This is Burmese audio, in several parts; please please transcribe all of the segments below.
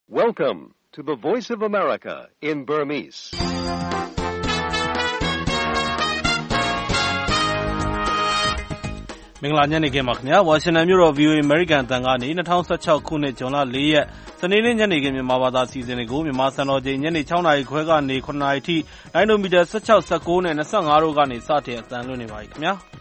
Welcome to the Voice of America in Burmese. ။မင်္ဂလာညနေခင်းပါခင်ဗျာ။ ဝါရှင်တန်မြို့တော် VOA American အသံကနေ2016ခုနှစ်ဇွန်လ4ရက်စနေနေ့ညနေခင်းမြန်မာဘာသာအစီအစဉ်တွေကိုမြန်မာစံတော်ချိန်ညနေ6နာရီခွဲကနေ9နာရီထိလိုင်းဒိုမီတာ16 19နဲ့25တို့ကနေစတင်အသံလွှင့်နေပါပြီခင်ဗျာ။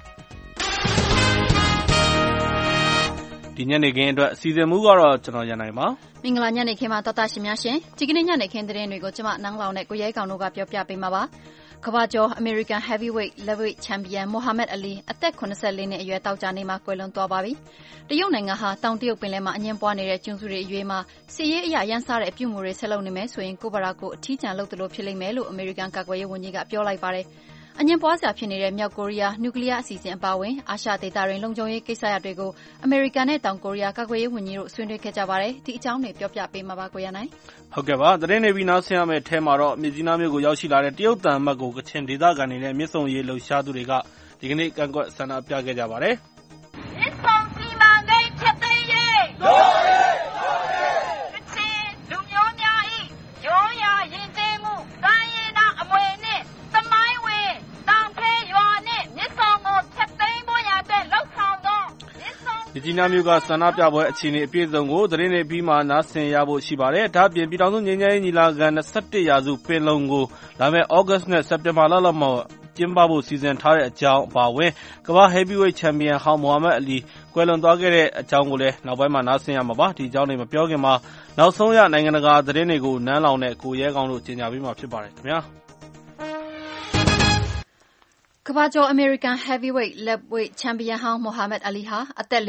ဒီညနေခင်းအတွက်အစီအစဉ်မူကတော့ကျွန်တော်ရန်နိုင်ပါမင်္ဂလာညနေခင်းမှာတော်တာရှင်များရှင်ဒီကနေ့ညနေခင်းသတင်းတွေကိုကျွန်မနန်းလောင်နဲ့ကိုရဲကောင်တို့ကပြောပြပေးမှာပါကမ္ဘာကျော် American Heavyweight Lightweight Champion Muhammad Ali အသက်84နှစ်အရွယ်တောက်ကြနေမှာကွယ်လွန်သွားပါပြီတရုတ်နိုင်ငံဟာတောင်တရုတ်ပင်လယ်မှာအငင်းပွားနေတဲ့ကျွန်းစုတွေအရေးမှာစီးရေးအရာရန်စားတဲ့အပြုအမူတွေဆက်လုပ်နေမယ်ဆိုရင်ကိုဗရာကိုအထီးကျန်လုပ်သလိုဖြစ်လိမ့်မယ်လို့ American ကာကွယ်ရေးဝန်ကြီးကပြောလိုက်ပါတယ်အငင်းပွားစရာဖြစ်နေတဲ့မြောက်ကိုရီးယားနျူကလ িয়ার အစီအစဉ်အပါအဝင်အာရှဒေသတွင်လုံခြုံရေးကိစ္စရပ်တွေကိုအမေရိကန်နဲ့တောင်ကိုရီးယားကာကွယ်ရေးဝန်ကြီးတို့ဆွေးနွေးခဲ့ကြပါတယ်ဒီအကြောင်းတွေပြောပြပေးမှာပါကိုရနိုင်ဟုတ်ကဲ့ပါသတင်းနေပြီးနောက်ဆင်းရမယ့်အဲမှာတော့မြစ်ကြီးနားမြို့ကိုရောက်ရှိလာတဲ့တရုတ်တန်အမတ်ကိုကချင်ဒေသခံတွေနဲ့မြစ်ဆုံရေးလှုပ်ရှားသူတွေကဒီကနေ့ကန့်ကွက်ဆန္ဒပြခဲ့ကြပါတယ်မြစ်ဆုံစီမံကိန်းဖျက်သိမ်းရေးကချင်လူမျိုးများ၏ရိုးရာယဉ်ကျေးမှုတိုင်းရင်းသားအမွေနှင့်သမိုင်းဝင်တောင်ထဲရွာနှင့်မြစ်ဆုံကိုဖျက်သိမ်းဖို့ရတဲ့လှုပ်ဆောင်သောမြစ်ကြီးနားမြို့ကဆန္ဒပြပွဲအခြေအနေအပြည့်စုံကိုသတင်းတွေပြီးမှနားဆင်ရဖို့ရှိပါတယ်။ဒါ့အပြင်ပြည်ထောင်စုငြိမ်းချမ်းရေးညီလာခံ21ရာစုပင်လုံကိုလာမယ့်ဩဂတ်နဲ့စက်တင်ဘာလလောက်မှာကျင်းပဖို့စီစဉ်ထားတဲ့အကြောင်းအပါအဝင်ကမ္ဘာ Heavyweight Champion ဟောင်းမိုဟာမက်အလီကွယ်လွန်သွားခဲ့တဲ့အကြောင်းကိုလည်းနောက်ပိုင်းမှာနားဆင်ရမှာပါ။ဒီအကြောင်းတွေမပြောခင်မှာနောက်ဆုံးရနိုင်ငံတကာသတင်းတွေကိုနန်းလောင်နဲ့ကိုရဲကောင်းတို့ကြီးညာပေးမှာဖြစ်ပါတယ်ခင်ဗျာ။ကမ္ဘာကျော် American Heavyweight Lightweight Champion ဟောင်း Muhammad Ali ဟာအသက်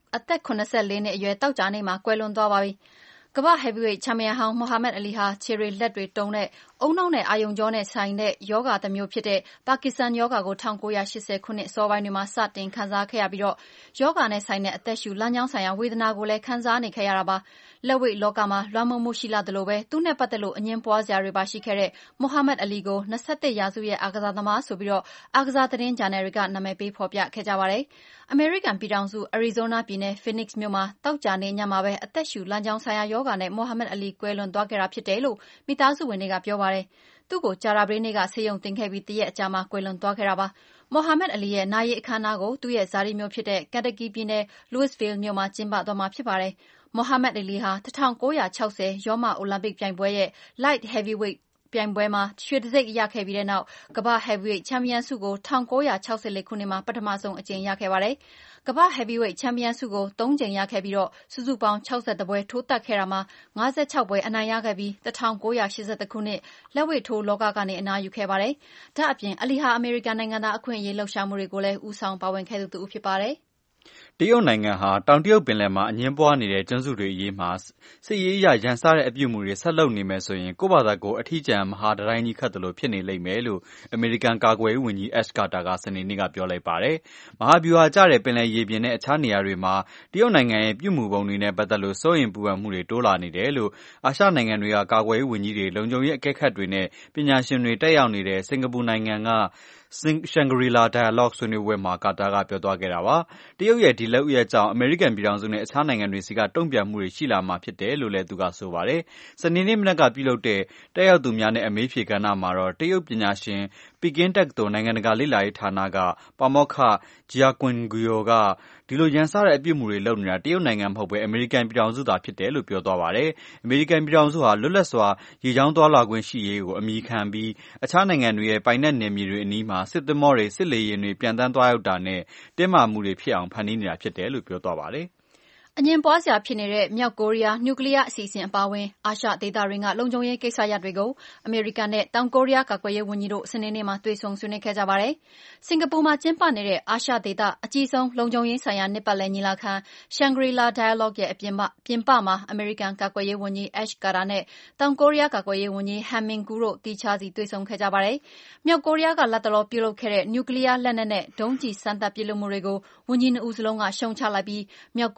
84နှစ်အရွယ်တောက်ကြနေမှာကွယ်လွန်သွားပါပြီ။ကမ္ဘာ Heavyweight Champion ဟောင်း Muhammad Ali ဟာခြေတွေလက်တွေတုံတဲ့ဦးနှောက်နဲ့အာရုံကြောနဲ့ဆိုင်တဲ့ယောဂတစ်မျိုးဖြစ်တဲ့ပါကစ္စတန်ယောဂကို1980ခုနှစ်အစောပိုင်းတွေမှာစတင်ခံစားခဲ့ရပြီးတော့ယောဂနဲ့ဆိုင်တဲ့အသက်ရှူလမ်းကြောင်းဆိုင်ရာဝေဒနာကိုလည်းခံစားနေခဲ့ရတာပါ။လက်ဝိတ်လောကမှာလွှမ်းမိုးမှုရှိလာသလိုပဲသူနဲ့ပတ်သက်လို့အငင်းပွားစရာတွေပါရှိခဲ့တဲ့ Muhammad Ali ကို21ရာစုရဲ့အားကစားသမားဆိုပြီးတော့အားကစားသတင်းဂျာနယ်တွေကနာမည်ပေးဖော်ပြခဲ့ကြပါတယ်။ အမေရိကန်ပြည်ထောင်စု Arizona ပြည်နယ် Phoenix မြို့မှာတောက်ကြနေညမှာပဲအသက်ရှူလမ်းကြောင်းဆိုင်ရာယောဂနဲ့ Muhammad Ali ကွယ်လွန်သွားခဲ့တာဖြစ်တယ်လို့မိသားစုဝင်တွေကပြောပါတယ်။သူ့ကိုကြာသပတေးနေ့ကဆေးရုံတင်ခဲ့ပြီးတရက်အကြာမှာကွယ်လွန်သွားခဲ့တာပါ။ Muhammad Ali ရဲ့နာရေးအခမ်းအနားကိုသူ့ရဲ့ဇာတိမြို့ဖြစ်တဲ့ Kentucky ပြည်နယ် Louisville မြို့မှာကျင်းပသွားမှာဖြစ်ပါတယ်။ Muhammad Ali ဟာ1960ရောမအိုလံပစ်ပြိုင်ပွဲရဲ့ Light Heavyweight ပြိုင်ပွဲမှာရွှေတံဆိပ်ရခဲ့ပြီးတဲ့နောက်ကမ္ဘာ Heavyweight Champion ဆုကို1964ခုနှစ်မှာပထမဆုံးအကြိမ်ရခဲ့ပါတယ်။ကမ္ဘာ Heavyweight Champion ဆုကို3ကြိမ်ရခဲ့ပြီးတော့စုစုပေါင်း61ပွဲထိုးတက်ခဲ့တာမှာ56ပွဲအနိုင်ရခဲ့ပြီး1981ခုနှစ်လက်ဝှေ့ထိုးလောကကနေအနားယူခဲ့ပါတယ်။ဒါ့အပြင်အလီဟာအမေရိကန်နိုင်ငံသားအခွင့်အရေးလှုပ်ရှားမှုတွေကိုလည်းဦးဆောင်ပါဝင်ခဲ့သူဖြစ်ပါတယ်။တရုတ်နိုင်ငံဟာတောင်တရုတ်ပင်လယ်မှာအငင်းပွားနေတဲ့ကျွန်းစုတွေအရေးမှာစစ်ရေးအရရန်စားတဲ့အပြုအမူတွေဆက်လုပ်နေမယ်ဆိုရင်ကိုယ့်ဘာသာကိုအထီးကျန်မဟာတတိုင်းကြီးခတ်တယ်လို့ဖြစ်နေလိမ့်မယ်လို့အမေရိကန်ကာကွယ်ရေးဝန်ကြီး Ash Carter ကစနေနေ့ကပြောလိုက်ပါတယ်။မဟာဗျူဟာကျတဲ့ပင်လယ်ရေပြင်နဲ့အခြားနေရာတွေမှာတရုတ်နိုင်ငံရဲ့ပြုမူပုံတွေနဲ့ပတ်သက်လို့စိုးရိမ်ပူပန်မှုတွေတိုးလာနေတယ်လို့အာရှနိုင်ငံတွေကကာကွယ်ရေးဝန်ကြီးတွေလုံခြုံရေးအကဲခတ်တွေနဲ့ပညာရှင်တွေတက်ရောက်နေတဲ့စင်ကာပူနိုင်ငံကShangri-La Dialogue ဆွေးနွေးပွဲမှာကာတာကပြောသွားခဲ့တာပါ။တရုတ်ရဲ့ဒီလုပ်ရပ်ကြောင့်အမေရိကန်ပြည်ထောင်စုနဲ့အခြားနိုင်ငံတွေစီကတုံ့ပြန်မှုတွေရှိလာမှာဖြစ်တယ်လို့လည်းသူကဆိုပါတယ်။စနေနေ့မနက်ကပြုလုပ်တဲ့တက်ရောက်သူများနဲ့အမေးဖြေကဏ္ဍမှာတော့တရုတ်ပညာရှင်ပီကင်းတက္ကသိုလ်နိုင်ငံတကာလေ့လာရေးဌာနကပါမောက္ခ Jia Qingguo ကဒီလိုရန်စားတဲ့အပြုအမူတွေလုပ်နေတာတရုတ်နိုင်ငံမဟုတ်ဘဲအမေရိကန်ပြည်ထောင်စုသာဖြစ်တယ်လို့ပြောသွားပါတယ်။အမေရိကန်ပြည်ထောင်စုဟာလွတ်လပ်စွာရေကြောင်းသွားလာခွင့်ရှိရေးကိုအမိခံပြီးအခြားနိုင်ငံတွေရဲ့ပိုင်နက်နယ်မြေတွေအနီးမှာစစ်သင်္ဘောတွေစစ်လေယာဉ်တွေပြန်တန်းသွားရောက်တာနဲ့တင်းမာမှုတွေဖြစ်အောင်ဖန်တီးနေတာဖြစ်တယ်လို့ပြောသွားပါတယ်။အငင်းပွားစရာဖြစ်နေတဲ့မြောက်ကိုရီးယားနျူကလ িয়ার အစီအစဉ်အပါအဝင်အာရှဒေသတွင်းကလုံခြုံရေးကိစ္စရပ်တွေကိုအမေရိကန်နဲ့တောင်ကိုရီးယားကာကွယ်ရေးဝန်ကြီးတို့စနေနေ့မှာတွေ့ဆုံဆွေးနွေးခဲ့ကြပါတယ်။စင်ကာပူမှာကျင်းပနေတဲ့အာရှဒေသအကြီးဆုံးလုံခြုံရေးဆိုင်ရာနှစ်ပတ်လည်ညီလာခံ Shangri-La Dialogue ရဲ့ပြင်ပမှာအမေရိကန်ကာကွယ်ရေးဝန်ကြီး Ash Carter နဲ့တောင်ကိုရီးယားကာကွယ်ရေးဝန်ကြီး Han Min-goo တို့တီးခြားစီတွေ့ဆုံခဲ့ကြပါတယ်။မြောက်ကိုရီးယားကလတ်တလောပြုလုပ်ခဲ့တဲ့နျူကလ িয়ার လက်နက်နဲ့ဒုံးကျည်စမ်းသပ်ပစ်လွှတ်မှုတွေကိုဝန်ကြီးနှစ်ဦးစလုံးကရှုံချလိုက်ပြီးမြောက်ကိုရီးယားရဲ့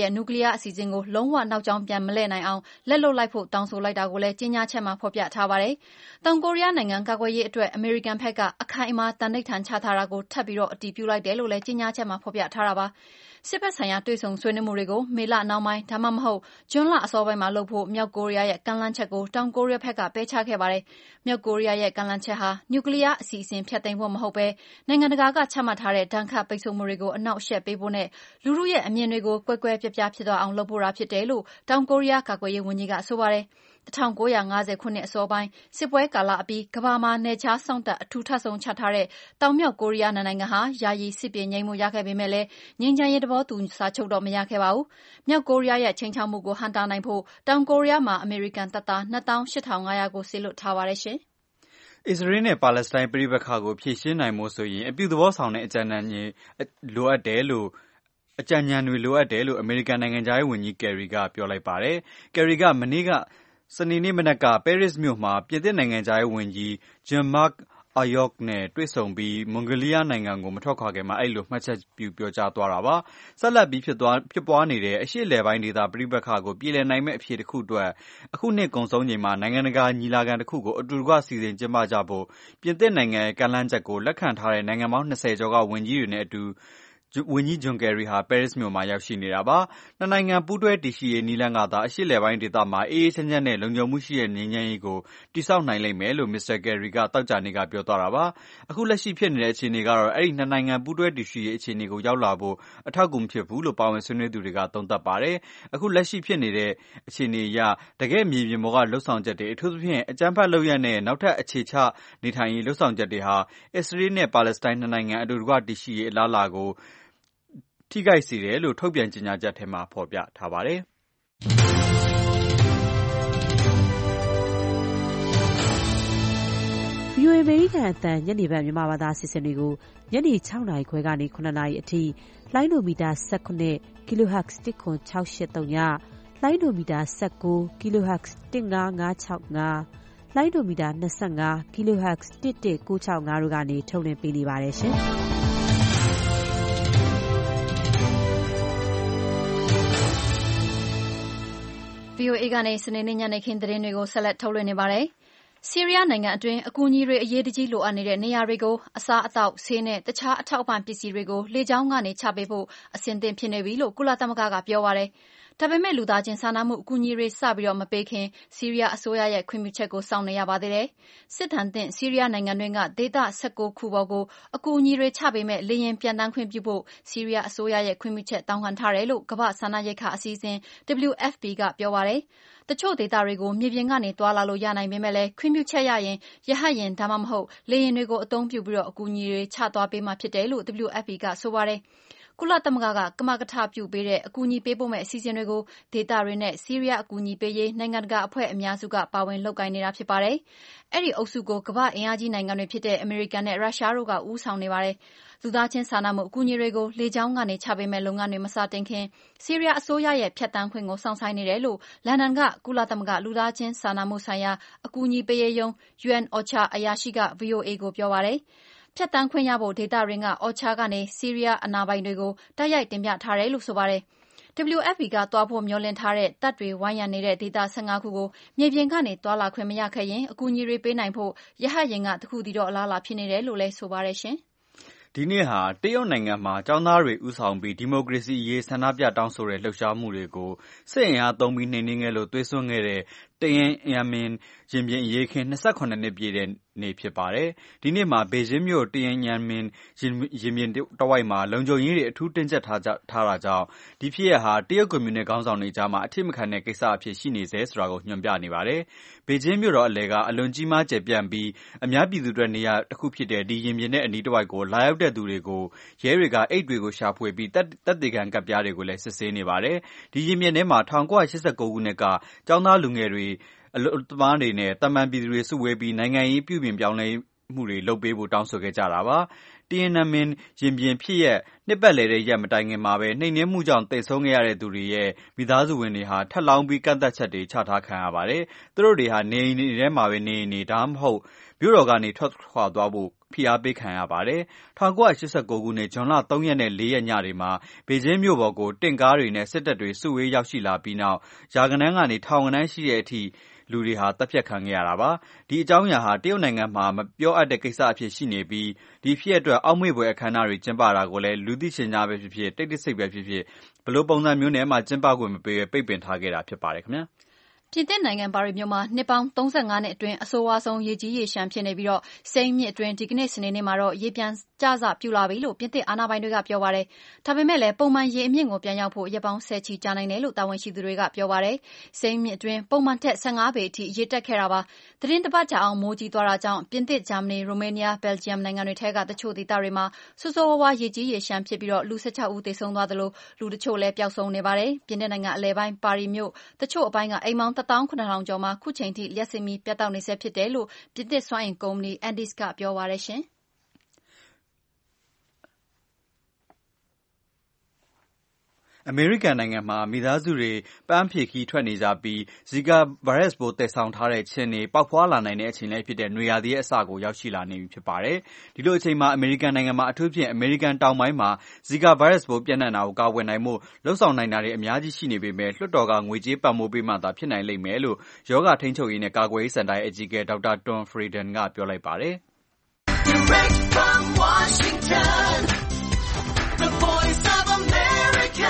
ရဲ့နျူကလ িয়ার အစီအစဉ်ကိုလုံးဝနောက်ကျောင်းပြန်မလှည့်နိုင်အောင်လက်လွတ်လိုက်ဖို့တောင်းဆိုလိုက်တာကိုလည်းကြေညာချက်မှာဖော်ပြထားပါတယ်။တောင်ကိုရီးယားနိုင်ငံကာကွယ်ရေးအတွက်အမေရိကန်ဘက်ကအခိုင်အမာတန်ဋိဌာန်ချထားတာကိုထပ်ပြီးအတည်ပြုလိုက်တယ်လို့လည်းကြေညာချက်မှာဖော်ပြထားတာပါ။စစ်ဘက်ဆိုင်ရာတွေ့ဆုံဆွေးနွေးမှုတွေကိုမေလနောက်ပိုင်းဒါမှမဟုတ်ဇွန်လအစောပိုင်းမှာလုပ်ဖို့မြောက်ကိုရီးယားရဲ့ကမ်းလှမ်းချက်ကိုတောင်ကိုရီးယားဘက်ကပယ်ချခဲ့ပါတယ်။မြောက်ကိုရီးယားရဲ့ကမ်းလှမ်းချက်ဟာနျူကလ িয়ার အစီအစဉ်ဖျက်သိမ်းဖို့မဟုတ်ဘဲနိုင်ငံတကာကချမှတ်ထားတဲ့ဒဏ်ခတ်ပိတ်ဆို့မှုတွေကိုအနှောင့်အယှက်ပေးဖို့နဲ့လူထုရဲ့အမြင်တွေကိုကွဲကွဲပြားပြားဖြစ်သွားအောင်လုပ်ဖို့ဖြစ်တယ်လို့တောင်ကိုရီးယားကာကွယ်ရေးဝန်ကြီးကဆိုပါတယ်။1950ခုနှစ်အစောပိုင်းစစ်ပွဲကာလအပြီးကမ္ဘာမှာနယ်ခြားစောင့်တပ်အထူးထပ်ဆုံးချထားတဲ့တောင်မြောက်ကိုရီးယားနိုင်ငံဟာယာယီစစ်ပြေငြိမ်းမှုရခဲ့ပေမဲ့လည်းငြိမ်းချမ်းရေးသဘောတူစာချုပ်တော့မရခဲ့ပါဘူး။မြောက်ကိုရီးယားရဲ့ချိန်ချောက်မှုကိုဟန့်တားနိုင်ဖို့တောင်ကိုရီးယားမှာအမေရိကန်တပ်သား 28,500 ကိုစေလွှတ်ထားပါတယ်ရှင်။အစ္စရေးနဲ့ပါလက်စတိုင်းပဋိပက္ခကိုဖြေရှင်းနိုင်ဖို့ဆိုရင်အပြုသဘောဆောင်တဲ့အကြံဉာဏ်တွေလိုအပ်တယ်လို့အမေရိကန်နိုင်ငံခြားရေးဝန်ကြီးကယ်ရီကပြောလိုက်ပါတယ်။ကယ်ရီကမနေ့ကစနေနေ့မနက်ကပဲရစ်မြို့မှာပြင်သစ်နိုင်ငံခြားရေးဝန်ကြီး Jean-Marc Ayrault နဲ့တွေ့ဆုံပြီးမွန်ဂိုလီးယားနိုင်ငံကိုမထွက်ခွာခင်မှာအဲ့လိုမှတ်ချက်ပြုပြောကြားသွားတာပါ။ဆက်လက်ပြီးဖြစ်ပွားနေတဲ့အရှေ့အလယ်ပိုင်းဒေသပဋိပက္ခကိုပြည်လည်နိုင်မယ့်အဖြေတစ်ခုအတွက်အခုနှစ်ကုန်ဆုံးချိန်မှာနိုင်ငံတကာညီလာခံတစ်ခုကိုအတူတကွစီစဉ်ကျင်းပကြဖို့ပြင်သစ်နိုင်ငံရဲ့ကမ်းလှမ်းချက်ကိုလက်ခံထားတဲ့နိုင်ငံပေါင်း20ကျော်ကဝန်ကြီးတွေနဲ့အတူဝန်ကြီးဂျွန်ကယ်ရီဟာပဲရစ်မြို့မှာရောက်ရှိနေတာပါ။နှစ်နိုင်ငံပူးတွဲတည်ရှိရေးနည်းလမ်းကသာအရှေ့အလယ်ပိုင်းဒေသမှာအေးအေးချမ်းချမ်းနဲ့လုံခြုံမှုရှိတဲ့ငြိမ်းချမ်းရေးကိုတည်ဆောက်နိုင်လိမ့်မယ်လို့မစ္စတာကယ်ရီကသောကြာနေ့ကပြောသွားတာပါ။အခုလက်ရှိဖြစ်နေတဲ့အခြေအနေကတော့အဲ့ဒီနှစ်နိုင်ငံပူးတွဲတည်ရှိရေးအခြေအနေကိုရောက်လာဖို့အထောက်အကူမဖြစ်ဘူးလို့ပါဝင်ဆွေးနွေးသူတွေကသုံးသပ်ပါတယ်။အခုလက်ရှိဖြစ်နေတဲ့အခြေအနေအရတကယ့်မြေပြင်ပေါ်ကလှုပ်ဆောင်ချက်တွေအထူးသဖြင့်အကြမ်းဖက်လုပ်ရပ်နဲ့နောက်ထပ်အခြေချနေထိုင်ရေးလှုပ်ဆောင်ချက်တွေဟာအစ္စရေးနဲ့ပါလက်စတိုင်းနှစ်နိုင်ငံအတူတကွတည်ရှိရေးအလားအလာကိုထိခိုက်စေတယ်လို့ထုတ်ပြန်ကြေညာချက်ထဲမှာဖော်ပြထားပါတယ်။ VOA အမေရိကန်အသံညနေပိုင်းမြန်မာဘာသာအစီအစဉ်တွေကိုညနေ 6 နာရီခွဲကနေ 9 နာရီအထိလိုင်းဒိုမီတာ 19 kHz 10683ညလိုင်းဒိုမီတာ19 kHz 15565လိုင်းဒိုမီတာ25 kHz 11965တို့ကနေထုတ်လွှင့်ပေးနေပါတယ်ရှင်။ VOA ကနေစနေနေ့ညနေခင်းသတင်းတွေကိုဆက်လက်ထုတ်လွှင့်နေပါတယ်။ဆီးရီးယားနိုင်ငံအတွင်းအကူအညီတွေအရေးတကြီးလိုအပ်နေတဲ့နေရာတွေကိုအစားအသောက်ဆေးနဲ့တခြားအထောက်အပံ့ပစ္စည်းတွေကိုလေကြောင်းကနေချပေးဖို့အဆင်သင့်ဖြစ်နေပြီလို့ကုလသမဂ္ဂကပြောပါတယ်။ဒါပေမဲ့လူသားချင်းစာနာမှုအကူအညီတွေစပြီးမပေးခင်ဆီးရီးယားအစိုးရရဲ့ခွင့်ပြုချက်ကိုစောင့်နေရပါသေးတယ်။စစ်ဒဏ်သင့်ဆီးရီးယားနိုင်ငံတွင်းကဒေသ19ခုပေါ်ကိုအကူအညီတွေချပေးမဲ့လေယာဉ်ပြန်တန်းခွင့်ပြုဖို့ဆီးရီးယားအစိုးရရဲ့ခွင့်ပြုချက်တောင်းခံထားတယ်လို့ကမ္ဘာ့စားနပ်ရိက္ခာအစီအစဉ် WFP ကပြောပါတယ်။တချို့ဒေသတွေကိုမြေပြင်ကနေတွာလာလို့ရနိုင်ပေမဲ့လည်းခွင့်ပြုချက်ရရင်ရဟတ်ယာဉ်ဒါမှမဟုတ်လေယာဉ်တွေကိုအသုံးပြုပြီးအကူအညီတွေချသွားပေးမှာဖြစ်တယ်လို့ WFP ကဆိုပါတယ်။ကုလသမဂ္ဂကကမကထပြုပေးတဲ့အကူအညီပေးဖို့မဲ့အစီအစဉ်တွေကိုဒေသတွေနဲ့ဆီးရီးယားအကူအညီပေးရေးနိုင်ငံတကာအဖွဲ့အများစုကပါဝင်လုပ်ကိုင်နေတာဖြစ်ပါတယ်။အဲ့ဒီအုပ်စုကိုကမ္ဘာ့အင်အားကြီးနိုင်ငံတွေဖြစ်တဲ့အမေရိကန်နဲ့ရုရှားတို့ကဦးဆောင်နေပါတယ်။လူသားချင်းစာနာမှုအကူအညီတွေကိုလေကြောင်းကနေချပေးမဲ့လုပ်ငန်းတွေမစတင်ခင်ဆီးရီးယားအစိုးရရဲ့ဖြတ်တန်းခွင့်ကိုစောင့်ဆိုင်းနေတယ်လို့လန်ဒန်ကကုလသမဂ္ဂလူသားချင်းစာနာမှုဆိုင်ရာအကူအညီပေးရေးရုံး UNOCHA အရာရှိက VOA ကိုပြောပါတယ်။ဖြတ်တန်းခွင့်ရဖို့ဒေသတွင်းက OCHA ကနေဆီးရီးယားအာဏာပိုင်တွေကိုတိုက်ရိုက်တင်ပြထားတယ်လို့ဆိုပါတယ်။ WFP ကသွားဖို့မျှော်လင့်ထားတဲ့တပ်တွေဝိုင်းရံနေတဲ့ဒေသ15ခုကိုမြေပြင်ကနေသွားလာခွင့်မရခဲ့ရင်အကူအညီတွေပေးနိုင်ဖို့ရဟတ်ယာဉ်ကတခုတည်းတော့အလားအလာဖြစ်နေတယ်လို့လည်းဆိုပါတယ်ရှင်။ဒီနေ့ဟာတရုတ်နိုင်ငံမှာကျောင်းသားတွေဦးဆောင်ပြီးဒီမိုကရေစီရေးဆန္ဒပြတောင်းဆိုတဲ့လှုပ်ရှားမှုတွေကိုစစ်အင်အားသုံးပြီးနှိမ်နင်းခဲ့လို့သွေးစွန်းခဲ့တဲ့တရင်အန်မင်ရင်ပြင်အရေးခင်း28နှစ်ပြည့်တဲ့နေ့ဖြစ်ပါတယ်။ဒီနေ့မှာဘေဂျင်းမြို့တရင်အန်မင်ရင်ပြင်တဝိုက်မှာလုံခြုံရေးတွေအထူးတင်းကျပ်ထားတာကြောင့်ဒီဖြစ်ရပ်ဟာတရုတ်ကွန်မြူနစ်ခေါင်းဆောင်တွေကြားမှာအထိမခံတဲ့ကိစ္စအဖြစ်ရှိနေစေဆိုတာကိုညွှန်ပြနေပါတယ်။ဘေဂျင်းမြို့တော်အလယ်ကအလွန်ကြီးမားကျယ်ပြန့်ပြီးအများပြည်သူတွေနေရာတစ်ခုဖြစ်တဲ့ဒီရင်ပြင်နဲ့အနီးတစ်ဝိုက်ကိုလာရောက်တဲ့သူတွေကိုရဲတွေကအိတ်တွေကိုရှာဖွေပြီးတပ်တေခံကပ်ပြားတွေကိုလည်းစစ်ဆေးနေပါတယ်။ဒီရင်ပြင်ထဲမှာ1989ခုနှစ်ကကျောင်းသားလူငယ်တွေအလုပ်သမားတွေနဲ့တမန်ပြည်သူတွေစုဝေးပြီးနိုင်ငံရေးပြုပြင်ပြောင်းလဲမှုတွေလုပ်ပေးဖို့တောင်းဆိုခဲ့ကြတာပါ။တရင်အန်မင်ရင်ပြင်ဖြစ်ရပ်နှစ်ပတ်လည်တဲ့ရက်မတိုင်ခင်မှာပဲနှိမ်နင်းမှုကြောင့်သေဆုံးခဲ့ရတဲ့သူတွေရဲ့မိသားစုဝင်တွေဟာထပ်လောင်းပြီးကန့်သက်ချက်တွေချထားခံရပါတယ်။သူတို့တွေဟာနေအိမ်တွေထဲမှာပဲနေဒါမှမဟုတ်မြို့တော်ကနေထွက်ခွာသွားဖို့ဖိအားပေးခံရပါတယ်။ 1989 ခုနှစ်ဇွန်လ 3 ရက်နဲ့ 4 ရက်ညတွေမှာဘေကျင်းမြို့ပေါ်ကိုတင့်ကားတွေနဲ့စစ်တပ်တွေစုဝေးရောက်ရှိလာပြီးနောက်ရာဂဏန်းကနေထောင်ဂဏန်းရှိတဲ့အထိလူတွေဟာတပ်ဖြတ်ခံခဲ့ရတာပါ။ဒီအကြောင်းအရာဟာတရုတ်နိုင်ငံမှာမပြောအပ်တဲ့ကိစ္စအဖြစ်ရှိနေပြီးဒီဖြစ်ရပ်အတွက်အောက်မေ့ဖွယ်အခမ်းအနားတွေကျင်းပတာကိုလည်းလူသိရှင်ကြားပဲဖြစ်ဖြစ်တိတ်တဆိတ်ပဲဖြစ်ဖြစ်ဘလို့ပုံစံမျိုးနဲ့မှကျင်းပခွင့်မပေးဘဲပိတ်ပင်ထားခဲ့တာဖြစ်ပါတယ်ခင်ဗျာပြင်သစ်နိုင်ငံပါရီမြို့မှာနှစ်ပေါင်း35နှစ်အတွင်းအဆိုးဝါးဆုံးရေကြီးရေရှမ်းဖြစ်နေပြီးစိမ်းမြစ်အတွင်းဒီကနေ့စနေနေ့မှာတော့ရေပြန်ကျစပြူလာပြီလို့ပြင်သစ်အာဏာပိုင်တွေကပြောပါတယ်။ဒါပေမဲ့လည်းပုံမှန်ရေအမြင့်ကိုပြန်ရောက်ဖို့ရက်ပေါင်း10ချီကြာနိုင်တယ်လို့တာဝန်ရှိသူတွေကပြောပါတယ်။စိမ်းမြစ်အတွင်းပုံမှန်ထက်15ပေအထိရေတက်ခဲ့တာပါ။သတင်းတစ်ပတ်ကြာအောင်မိုးကြီးသွားတာကြောင့်ပြင်သစ်၊ဂျာမနီ၊ရိုမေးနီးယား၊ဘယ်လ်ဂျီယမ်နိုင်ငံတွေထဲကတချို့ဒေသတွေမှာဆိုးဆိုးဝါးဝါးရေကြီးရေရှမ်းဖြစ်ပြီးလူ16ဦးသေဆုံးသွားသလိုလူတချို့လည်းပျောက်ဆုံးနေပါတယ်။ပြင်သစ်နိုင်ငံအလယ်ပိုင်းပါရီမြို့တချို့အပိုင်းကအိမ်ပေါင်း17000ကျော်မှာခုချိန်ထိလျှပ်စစ်မီးပြတ်တောက်နေဆဲဖြစ်တယ်လို့ပြင်သစ်စွမ်းအင်ကုမ္ပဏီ Enedis ကပြောပါတယ်ရှင်။အမေရိကန်နိုင်ငံမှာမိသားစုတွေပန်းဖြေခီးထွက်နေကြပြီးဇီကာဗိုင်းရပ်စ်ပိုးသယ်ဆောင်ထားတဲ့ခြင်တွေပေါက်ဖွားလာနိုင်တဲ့အချိန်လည်းဖြစ်တဲ့နွေရာသီရဲ့အစကိုရောက်ရှိလာနေပြီဖြစ်ပါတယ်။ဒီလိုအချိန်မှာအမေရိကန်နိုင်ငံမှာအထူးဖြင့်အမေရိကန်တောင်ပိုင်းမှာဇီကာဗိုင်းရပ်စ်ပိုးပြန့်နှံ့တာကိုကာကွယ်နိုင်မှုလှုပ်ဆောင်နိုင်တာတွေအများကြီးရှိနေပေမဲ့လွှတ်တော်ကငွေကြေးပံ့ပိုးပေးမှသာဖြစ်နိုင်လိမ့်မယ်လို့ယောဂထိန်းချုပ်ရေးနဲ့ကာကွယ်ရေးစင်တာရဲ့အကြီးအကဲဒေါက်တာတွန်ဖရီဒန်ကပြောလိုက်ပါတယ်။ Direct from Washington, the Voice of America.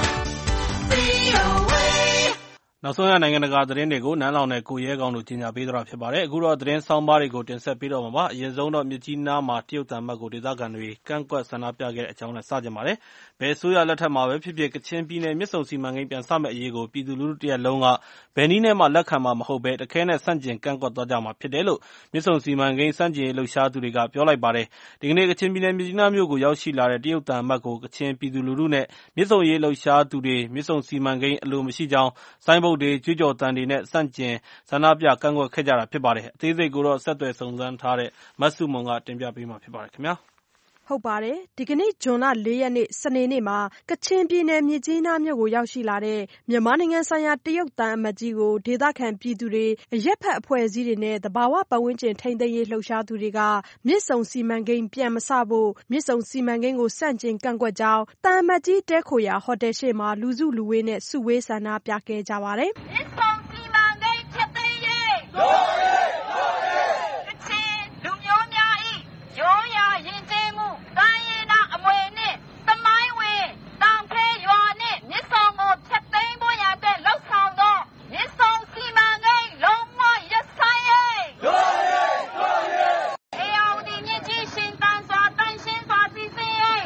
နောက်ဆုံးရနိုင်ငံတကာသတင်းတွေကိုနန်းလောင်နဲ့ကိုရဲကောင်းတို့ကြီးညာပေးသွားဖြစ်ပါတယ်။အခုတော့သတင်းဆောင်းပါးတွေကိုတင်ဆက်ပေးတော့မှာပါ။အရင်ဆုံးတော့မြစ်ကြီးနားမှာတရုတ်သံမတ်ကိုဒေသခံတွေကန့်ကွက်ဆန္ဒပြခဲ့တဲ့အကြောင်းနဲ့စကြပါတယ်။ဘယ်အစိုးရလက်ထက်မှာပဲဖြစ်ဖြစ်ကချင်ပြည်နယ်မြစ်ဆုံစီမံကိန်းပြန်စမယ့်အရေးကိုပြည်သူလူထုတရက်လုံးကဘယ်နည်းနဲ့မှလက်ခံမှာမဟုတ်ဘဲတခဲနဲ့ဆန့်ကျင်ကန့်ကွက်သွားကြမှာဖြစ်တယ်လို့မြစ်ဆုံစီမံကိန်းဆန့်ကျင်ရေးလှုပ်ရှားသူတွေကပြောလိုက်ပါတယ်။ဒီကနေ့ကချင်ပြည်နယ်မြစ်ကြီးနားမြို့ကိုရောက်ရှိလာတဲ့တရုတ်သံမတ်ကိုကချင်ပြည်သူလူထုနဲ့မြစ်ဆုံရေးလှုပ်ရှားသူတွေမြစ်ဆုံစီမံကိန်းအလိုမရှိကြောင်းဆိုင်းဘုတ်တွေကြွေးကြော်သံတွေနဲ့ဆန့်ကျင်ဆန္ဒပြကန့်ကွက်ခဲ့ကြတာဖြစ်ပါတယ်။အသေးစိတ်ကိုတော့ဆက်သွယ်စုံစမ်းထားတဲ့မဆုမွန်ကတင်ပြပေးမှာဖြစ်ပါတယ်ခင်ဗျာ။ဟုတ်ပါတယ်။ဒီကနေ့ဇွန်လ4ရက်နေ့စနေနေ့မှာကချင်ပြည်နယ်မြစ်ကြီးနားမြို့ကိုရောက်ရှိလာတဲ့မြန်မာနိုင်ငံဆိုင်ရာတရုတ်သံအမတ်ကြီးကိုဒေသခံပြည်သူတွေအရက်ဖက်အဖွဲ့အစည်းတွေနဲ့သဘာဝပတ်ဝန်းကျင်ထိန်းသိမ်းရေးလှုပ်ရှားသူတွေကမြစ်ဆုံစီမံကိန်းပြန်မစဖို့မြစ်ဆုံစီမံကိန်းကိုဆန့်ကျင်ကန့်ကွက်ကြောင်းသံအမတ်ကြီးတဲခိုရာဟိုတယ်ရှေ့မှာလူစုလူဝေးနဲ့စုဝေးဆန္ဒပြခဲ့ကြပါတယ်။မြစ်ဆုံစီမံကိန်းချက်သိမ်းရေးတို့ကချင်လူမျိုးများ၏ရိုးရာယဉ်ကျေးမှုတိုင်းရင်းသားအမွေနဲ့သမိုင်းဝင်တောင်ဖဲရွာနဲ့မြစ်ဆုံကိုချက်သိမ်းဖို့ရတဲ့လှုပ်ဆောင်သောမြစ်ဆုံစီမံကိန်းလုံးဝရပ်ဆိုင်းရေးအေယာဝတီမြစ်ကြီးရှင်သန်စွာတန်ရှင်းစွာစီစဉ်ရေး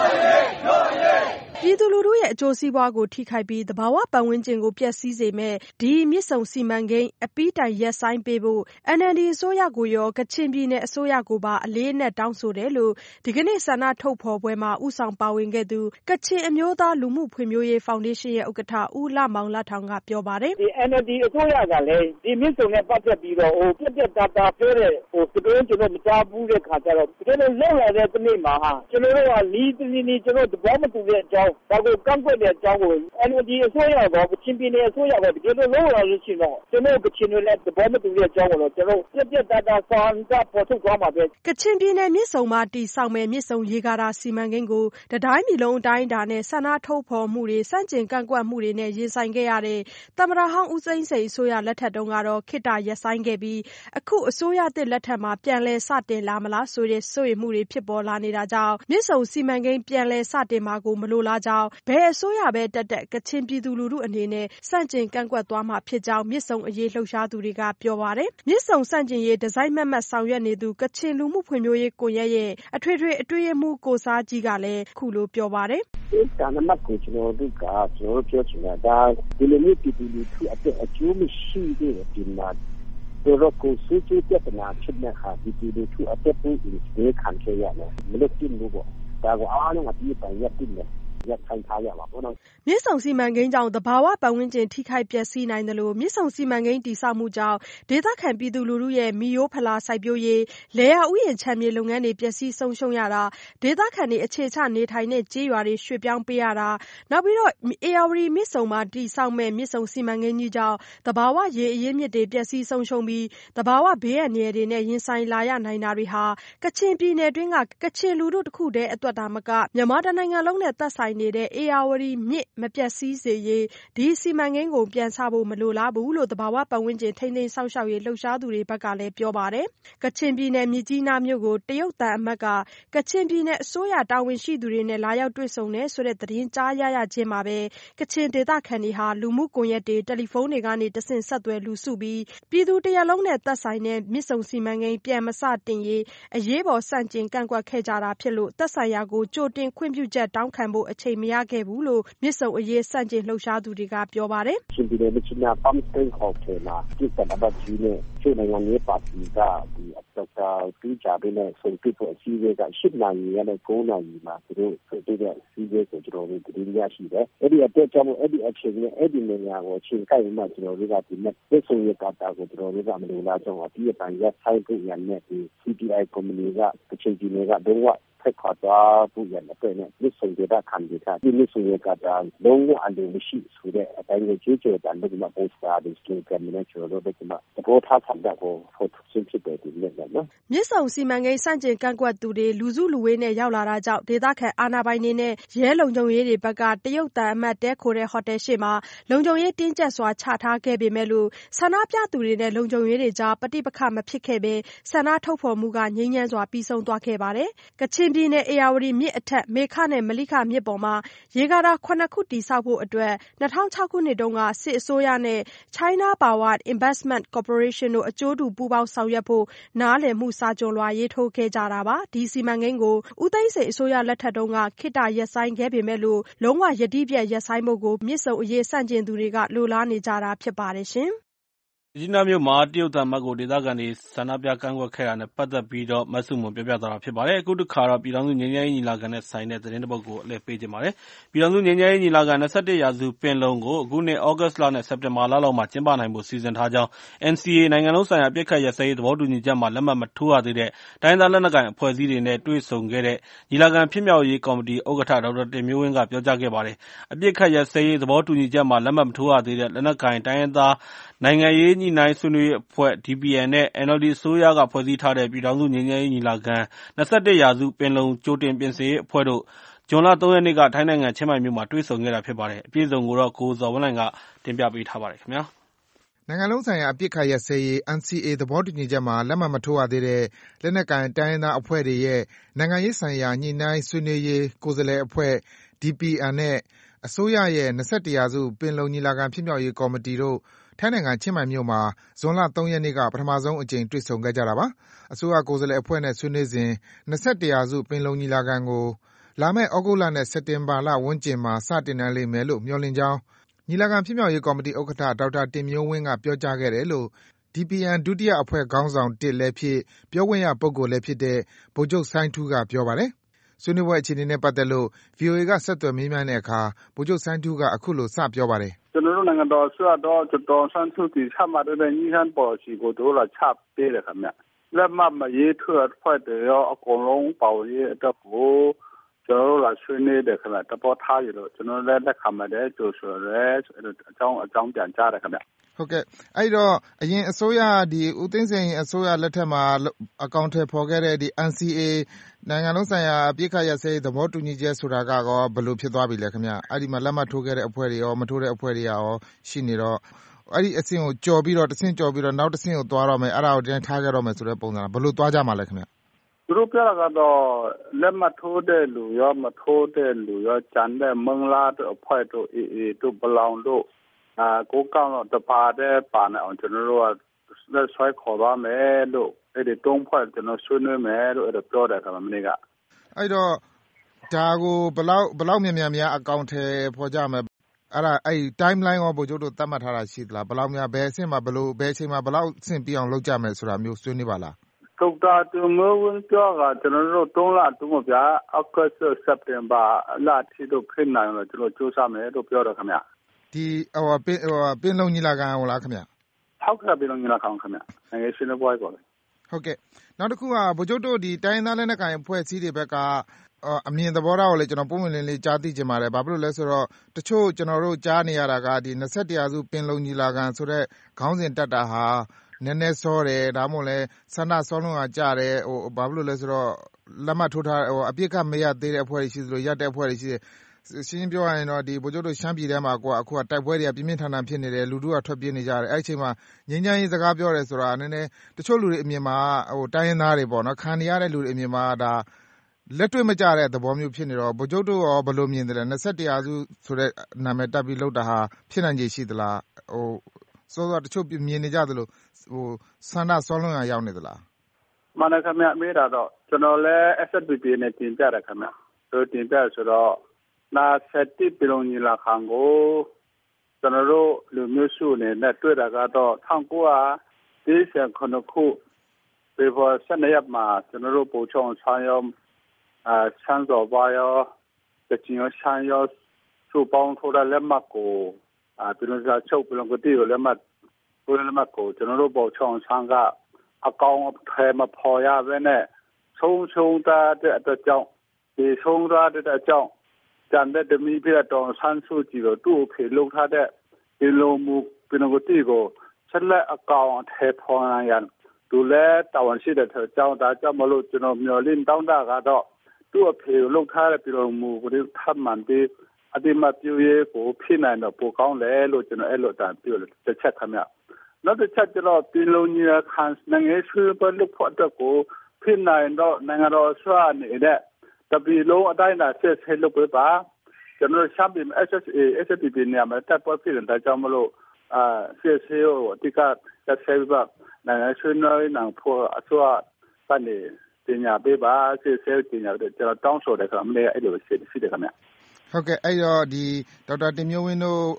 ပြည်သူလူထုရဲ့အကျိုးစီးပွားကိုထိခိုက်ပြီးသဘာဝပတ်ဝန်းကျင်ကိုပျက်စီးစေမဲ့ဒီမြစ်ဆုံစီမံကိန်းအပြီးတိုင်ရပ်ဆိုင်းပေးဖို့ NLD အစိုးရကိုရောကချင်ပြည်နယ်အစိုးရကိုပါအလေးအနက်တောင်းဆိုတယ်လို့ဒီကနေ့ဆန္ဒထုတ်ဖော်ပွဲမှာဦးဆောင်ပါဝင်ခဲ့သူကချင်အမျိုးသားလူမှုဖွံ့ဖြိုးရေးဖောင်ဒေးရှင်းရဲ့ဥက္ကဋ္ဌဦးလမောင်လထောင်ကပြောပါတယ်ဒီ NLD အစိုးရကလည်းဒီမြစ်ဆုံနဲ့ပတ်သက်ပြီးတော့ပြက်ပြက်သားသားပြောတဲ့သတင်းကျွန်တော်မကြားဘူးတဲ့ခါကျတော့ကျွန်တော်လောက်လာတဲ့တနေ့မှာကျွန်တော်တို့ကလီးတင်းကျွန်တော်သဘောမတူတဲ့အကြောင်းဒါကိုကန့်ကွက်တဲ့အကြောင်းကို NLD အစိုးရကကချင်ပြည်နယ်အစိုးရကဒီလိုလုပ်လာလို့ရှိတော့ကျွန်တော်ကချင်တွေလည်းသဘောမတူတဲ့အကြောင်းကိုကျွန်တော်ပြက်ပြက်သားသားစာအုပ်ပေါ်ထုတ်သွားမှာပဲကချင်ပြည်နယ်မြစ်ဆုံမှာတည်ဆောက်မဲ့မြစ်ဆုံရေကာတာစီမံကိန်းကိုတတိုင်းပြည်လုံးအတိုင်းအတာနဲ့ဆန္ဒထုတ်ဖော်မှုတွေစန့်ကျင်ကန့်ကွက်မှုတွေနဲ့ရင်ဆိုင်ခဲ့ရတဲ့သမ္မတဟောင်းဦးသိန်းစိန်အစိုးရလက်ထက်တုန်းကတော့ခေတ္တရပ်ဆိုင်းခဲ့ပြီးအခုအစိုးရသစ်လက်ထက်မှာပြန်လည်စတင်လာမလားဆိုတဲ့စိုးရိမ်မှုတွေဖြစ်ပေါ်လာနေတာကြောင့်မြစ်ဆုံစီမံကိန်းပြန်လည်စတင်မှာကိုမလိုလားကြောင်းဘယ်အစိုးရပဲတက်ကချင်ပြည်သူလူထုအနေနဲ့စန့်ကျင်ကန့်ကွက်သွားမှာဖြစ်ကြောင်းမြစ်ဆုံအရေးလှုပ်ရှားသူတွေကပြောပါတယ်မြစ်ဆုံစန့်ကျင်ရေးဒီဇိုင်းမတ်မတ်ဆောင်ရွက်နေသူကချင်လူမှုဖွံ့ဖြိုးရေးကွန်ရက်ရဲ့အထွေထွေအတွင်းရေးမှူးကိုစားကြီးကလည်းခုလိုပြောပါတယ်ဒါနမတ်ကိုကျွန်တော်တို့ပြောချင်တာဒီလိုမျိုးပြည်သူလူထုအကျိုးမရှိတဲ့ဒီမှာတို့ကိုစုကြည့်တဲ့နာဖြစ်နေခါဒီလူထုအသက်ပူးဒီခံခဲ့ရတယ်မလို့တင်လို့ပေါ့ဒါကအားလုံးအပြည့်ပိုင်ရတင်တယ်ရပ်ဆိုင်းထားရပါဘောနော်မြစ်ဆုံစီမံကိန်းကြောင့်သဘာဝပတ်ဝန်းကျင်ထိခိုက်ပျက်စီးနိုင်သလိုမြစ်ဆုံစီမံကိန်းတည်ဆောက်မှုကြောင့်ဒေသခံပြည်သူလူထုရဲ့မိရိုးဖလာစိုက်ပျိုးရေးလယ်ယာဥယျာဉ်ခြံမြေလုပ်ငန်းတွေပျက်စီးဆုံးရှုံးရတာဒေသခံတွေအခြေချနေထိုင်တဲ့ကျေးရွာတွေရွှေ့ပြောင်းပေးရတာနောက်ပြီးတော့ဧရာဝတီမြစ်ဆုံမှာတည်ဆောက်မဲ့မြစ်ဆုံစီမံကိန်းကြီးကြောင့်သဘာဝရေအရင်းမြစ်တွေပျက်စီးဆုံးရှုံးပြီးသဘာဝဘေးအန္တရာယ်တွေနဲ့ရင်ဆိုင်လာရနိုင်တာတွေဟာကချင်ပြည်နယ်တွင်းကကချင်လူထုတစ်ခုတည်းအတွက်ဒါမကမြန်မာတိုင်းနိုင်ငံလုံးနဲ့သက်ဆိုင်နေတဲ့ဧရာဝတီမြစ်မပျက်စီးစေရေးဒီစီမံကိန်းကိုပြန်ဆဖို့မလိုလားဘူးလို့သဘာဝပတ်ဝန်းကျင်ထိန်းသိမ်းစောင့်ရှောက်ရေးလှုပ်ရှားသူတွေဘက်ကလည်းပြောပါတယ်။ကချင်ပြည်နယ်မြစ်ကြီးနားမြို့ကိုတရုတ်သံအမတ်ကကချင်ပြည်နယ်အစိုးရတာဝန်ရှိသူတွေနဲ့လာရောက်တွေ့ဆုံတယ်ဆိုတဲ့သတင်းကြားရခြင်းမှာပဲကချင်ဒေသခံတွေဟာလူမှုကွန်ရက်တွေတယ်လီဖုန်းတွေကနေတဆင့်ဆက်သွယ်လူစုပြီးပြည်သူတရက်လုံးနဲ့သက်ဆိုင်တဲ့မြစ်ဆုံစီမံကိန်းပြန်မစတင်ရေးအရေးပေါ်ဆန့်ကျင်ကန့်ကွက်ခဲ့ကြတာဖြစ်လို့သက်ဆိုင်ရာကိုကြိုတင်ခွင့်ပြုချက်တောင်းခံဖို့အချိန်မရခဲ့ဘူးလို့မြစ်ဆုံအရေးဆန့်ကျင်လှုပ်ရှားသူတွေကပြောပါတယ်။ရှင်ပြည်နယ်မြစ်ကြီးနားပမ်စတိန်ဟော်တယ်မှာဒီကနဘတ်ကြီးနဲ့ချိုနိုင်ငံရေးပါတီကဒီအတော့တာပြီးကြပြီးနဲ့ဆုံးဖြတ်ဖို့အစည်းအဝေးက10နာရီနဲ့9နာရီမှာသူတို့တွေ့တဲ့အစည်းအဝေးကိုကျွန်တော်တို့တင်ပြရှိတယ်။အဲ့ဒီအတွက်ကြောင့်အဲ့ဒီအချိန်နဲ့အဲ့ဒီနေရာကိုချိန်ကိုက်မှကျွန်တော်တို့ကဒီမဲ့သက်ဆုံးရတာကိုကျွန်တော်တို့ကမလိုလားကြောင်းအပြည့်အပိုင်းရပ်ဆိုင်ဖို့ရတဲ့ဒီ CPI ကုမ္ပဏီကကချင်ပြည်နယ်ကတော့ဖက်ခါသွားပူရတဲ့နဲ့မြစ်ဆုံဒေသခံတွေကဒီမြစ်ဆုံရကတာလုံးဝအလိုမရှိဆိုတဲ့အတိုင်းကိုကြွေးကြော်တယ်လို့မှပို့စာဒီစကင်ကမင်းချိုတို့ကမှတော့ထားဆောင်တဲ့ကိုဖော်ထုတ်ဖြစ်တယ်ဒီနေ့နော်မြစ်ဆုံစီမံကိန်းစန့်ကျင်ကန့်ကွက်သူတွေလူစုလူဝေးနဲ့ရောက်လာတာကြောင့်ဒေသခံအာဏာပိုင်တွေနဲ့ရဲလုံခြုံရေးတွေဘက်ကတရုတ်တန်အမတ်တဲခိုတဲ့ဟိုတယ်ရှိမှာလုံခြုံရေးတင်းကျပ်စွာချထားခဲ့ပေမဲ့လို့ဆန္ဒပြသူတွေနဲ့လုံခြုံရေးတွေကြားပဋိပက္ခမဖြစ်ခဲ့ပဲဆန္ဒထုတ်ဖော်မှုကငြိမ်းချမ်းစွာပြီးဆုံးသွားခဲ့ပါတယ်ကချင်ပြည်နယ်ဧရာဝတီမြစ်အထက်မေခနဲ့မလိခမြစ်ပေါ်မှာရေကာတာ9ခုတည်ဆောက်ဖို့အတွက်2006ခုနှစ်တုန်းကစစ်အစိုးရနဲ့ China Power Investment Corporation တို့အကျိုးတူပူးပေါင်းဆောင်ရွက်ဖို့နားလည်မှုစာချွန်လွှာရေးထိုးခဲ့ကြတာပါဒီစီမံကိန်းကိုဦးသိန်းစိန်အစိုးရလက်ထက်တုန်းကခေတ္တရပ်ဆိုင်းခဲ့ပေမဲ့လို့လုံးဝယတိပြတ်ရပ်ဆိုင်းဖို့ကိုမြစ်ဆုံအရေးဆန့်ကျင်သူတွေကလိုလားနေကြတာဖြစ်ပါတယ်ရှင်မြစ်ကြီးနားမြို့မှာတရုတ်သံအမတ်ကိုဒေသခံတွေဆန္ဒပြကန့်ကွက်ခဲ့တာနဲ့ပတ်သက်ပြီးမဆုမွန်ပြောပြသွားတာဖြစ်ပါတယ်။အခုတစ်ခါတော့ပြည်ထောင်စုငြိမ်းချမ်းရေးညီလာခံနဲ့ဆိုင်တဲ့သတင်းတစ်ပုဒ်ကိုအလှည့်ပေးခြင်းပါတယ်။ပြည်ထောင်စုငြိမ်းချမ်းရေးညီလာခံ21ရာစုပင်လုံကိုအခုနှစ်ဩဂတ်လနဲ့စက်တင်ဘာလလောက်မှာကျင်းပနိုင်ဖို့စီစဉ်ထားကြောင်း NCA နိုင်ငံလုံးဆိုင်ရာအပစ်အခတ်ရပ်စဲရေးသဘောတူညီချက်မှာလက်မှတ်မထိုးရသေးတဲ့တိုင်းဒေသလက်နက်ကိုင်အဖွဲ့အစည်းတွေနဲ့တွေ့ဆုံခဲ့တဲ့ညီလာခံဖြစ်မြောက်ရေးကော်မတီဥက္ကဋ္ဌဒေါက်တာတင်မျိုးဝင်းကပြောကြားခဲ့ပါတယ်။အပစ်အခတ်ရပ်စဲရေးသဘောတူညီချက်မှာလက်မှတ်မထိုးရသေးတဲ့လက်နက်ကိုင်တိုင်းဒေသနိုင်ငံရေးညှိနှိုင်းဆွေးနွေးရေးအဖွဲ့ DPN နဲ့ NLD အစိုးရကဖွဲ့စည်းထားတဲ့ပြည်ထောင်စုငြိမ်းချမ်းရေးညီလာခံ21ရာစုပင်လုံကြိုတင်ပြင်ဆင်ရေးအဖွဲ့တို့ဇွန်လ3ရက်နေ့ကထိုင်းနိုင်ငံချင်းမိုင်မြို့မှာတွေ့ဆုံခဲ့တာဖြစ်ပါတယ်။အပြည့်အစုံကိုတော့ကိုဇော်ဝင်းလှိုင်ကတင်ပြပေးထားပါတယ်ခင်ဗျာ။နိုင်ငံလုံးဆိုင်ရာအပစ်အခတ်ရပ်စဲရေး NCA သဘောတူညီချက်မှာလက်မှတ်မထိုးရသေးတဲ့လက်နက်ကိုင်တိုင်းရင်းသားအဖွဲ့တွေရဲ့နိုင်ငံရေးဆိုင်ရာညှိနှိုင်းဆွေးနွေးရေးကိုယ်စားလှယ်အဖွဲ့ DPN နဲ့အစိုးရရဲ့21ရာစုပင်လုံညီလာခံဖြစ်မြောက်ရေးကော်မတီတို့ထိုင်းနိုင်ငံချင်းမိုင်မြို့မှာဇွန်လ3ရက်နေ့ကပထမဆုံးအကြိမ်တွေ့ဆုံခဲ့ကြတာပါ။အစိုးရကိုယ်စားလှယ်အဖွဲ့နဲ့ဆွေးနွေးစဉ်21ရာစုပင်လုံညီလာခံကိုလာမယ့်ဩဂုတ်လနဲ့စက်တင်ဘာလဝန်းကျင်မှာစတင်နိုင်လိမ့်မယ်လို့မျှော်လင့်ကြောင်းညီလာခံဖြစ်မြောက်ရေးကော်မတီဥက္ကဋ္ဌဒေါက်တာတင်မျိုးဝင်းကပြောကြားခဲ့တယ်လို့ DPN ဒုတိယအဖွဲ့ခေါင်းဆောင်1လည်းဖြစ်ပြောခွင့်ရပုဂ္ဂိုလ်လည်းဖြစ်တဲ့ဗိုလ်ချုပ်စိုင်းထူးကပြောပါတယ်။ဆွေးနွေးပွဲအခြေအနေနဲ့ပတ်သက်လို့ VOA ကဆက်သွယ်မေးမြန်းတဲ့အခါဗိုလ်ချုပ်စိုင်းထူးကအခုလိုစပြောပါတယ်။ကျွန်တော်တို့နိုင်ငံတော်အစိုးရတော့ဒေါ်ဆန်းစုကြည်ချမှတ်တဲ့ညီဟန်ပေါ်စီကိုတို့လာချပေးတယ်ခင်ဗျ။လက်မှတ်မရေးထွတ်ဖွဲ့တယ်ရောအကုန်လုံးပေါ့ရေးအတွက်ကိုကျွန်တော်တို့လာဆွေးနွေးတယ်ခင်ဗျ။တပေါ်ထားရလို့ကျွန်တော်လည်းလက်ခံမယ်ကြိုဆိုရဲအကြောင်းပြန်ကြားတယ်ခင်ဗျ။ဟုတ်ကဲ့အဲ့တော့အရင်အစိုးရဒီဦးသိန်းစိန်အစိုးရလက်ထက်မှာအကောင့်ထဲပေါ်ခဲ့တဲ့ဒီ NCA နိုင်ငံလုံးဆိုင်ရာအပစ်အခတ်ရပ်စဲရေးသဘောတူညီချက်ဆိုတာကရောဘယ်လိုဖြစ်သွားပြီလဲခင်ဗျအဲ့ဒီမှာလက်မှတ်ထိုးခဲ့တဲ့အဖွဲ့တွေရောမထိုးတဲ့အဖွဲ့တွေရောရှိနေတော့အဲ့ဒီအဆင့်ကိုကြော်ပြီးတော့တစ်ဆင့်ကြော်ပြီးတော့နောက်တစ်ဆင့်ကိုသွားတော့မယ်အဲ့ဒါကိုတင်ထားခဲ့တော့မယ်ဆိုတဲ့ပုံစံဘယ်လိုသွားကြမှာလဲခင်ဗျသူတို့ပြောတာကတော့လက်မှတ်ထိုးတဲ့လူရောမထိုးတဲ့လူရောကျန်တဲ့မင်္ဂလာတို့အဖွဲ့တို့အေးတို့ဘလောင်တို့ကိုကောင်းတော့တပါတဲ့ပါနေအောင်ကျွန်တော်တို့ကလက်ဆွဲခေါ်သွားမယ်လို့အဲ့ဒီတုံးဖွဲ့ကျွန်တော်ဆွေးနွေးမယ်လို့အဲ့ဒါပြောတယ်ခင်ဗျမနေ့ကအဲ့တော့ဒါကိုဘလောက်မြန်များအကောင့်ထဲပေါ်ကြမယ်အဲ့ဒါအဲ့ timeline ရောဗိုလ်ချုပ်တို့သတ်မှတ်ထားတာရှိသလားဘယ်လောက်များဘယ်အဆင့်မှာဘယ်အချိန်မှာဘယ်လောက်ဆင့်ပြအောင်လုပ်ကြမယ်ဆိုတာမျိုးဆွေးနွေးပါလားခ Dr. Tumurun Joga, General Donla Tumubia, August September, Lati to Pinna, Josame, to Pura Kamia. Our Pinlonila or Lakamia. How could I be on Lakamia? And it's in a boy. Okay. Now the Kua, Bojoto, the Taina Lenaka and Poet City Becca. I mean the Bora legend of Pumelin Jati Jamare, Bablu Lesero, the Cho General Jani Aragadi, Nasati Azu Pinloni Lagan, so that Council Tataha, Nene Sore, Ramole, Sana Sonu Ajare, or Bablu Lesero, Lama Tuta, or Apika Maya, the Apoisis, Yata Apoisis, Simbio and the Bojoto Champi Dama, Aqua, Taburia, Pimitan and Pinere, Ludua Topinijar, Achima, Nina is the Gabio restaurant, and the Cholu Mima, or Diana Bono, Kanyara Lumima. Let me majare the bomb you pin or Bojoto or Balumi in the Nasati Azu so that Nameta below the ha, Pinanji Shidla, or so that Chop Minijadlo, or Sana Solona Yaunidla. Manakamia Mirado, Sonole, SBP in a team Paracama, 13 pairs or Na Seti Pilonila Hango, Sonoro, Lumusu, Netwagato, Tangua, this and Konoku, before Sanayama, Sonoro Pochon, Sayom. 参照吧哟，这只要想要做帮助的那么个比如说做不能个地有那么不能那么个，就能够保障参加讲台嘛跑呀边呢，从的这讲，从的这讲，讲的米皮的当参数几个都配录他的，比如木比那个地个，出来讲台跑那样，都来台湾市的头讲大家马路就那苗林当大个到。都配录他的，比如木嗰啲他们的啊啲乜表嘢嗰偏嚟就不講咧，路就那一路但表就 check 咁樣。那就 check 咗咯，邊路你啊看那個書本錄破得個偏嚟到那個說你咧，特別路啊帶那些車錄佢吧，就那上邊 SSB 呢咪得不偏人大家冇路些我啲個一車吧，那個書呢能破說辦理。dinja beba se dinja de tang so de kam le ai lo se de kam ya okay ai yo di Dr. Timyowin no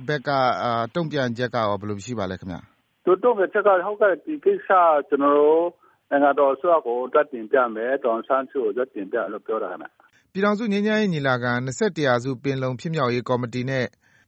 beka tong pian jet ka o blo shi ba le kam ya to tong jet ka hau ka di kisa chano nga do so ko tat tin pian me dong san chu jet tin pian lo pyo da kam ya ပြည်ထောင်စုငြိမ်းချမ်းရေးညီလာခံ21ရာစုပင်လုံဖြစ်မြောက်ရေးကော်မတီနဲ့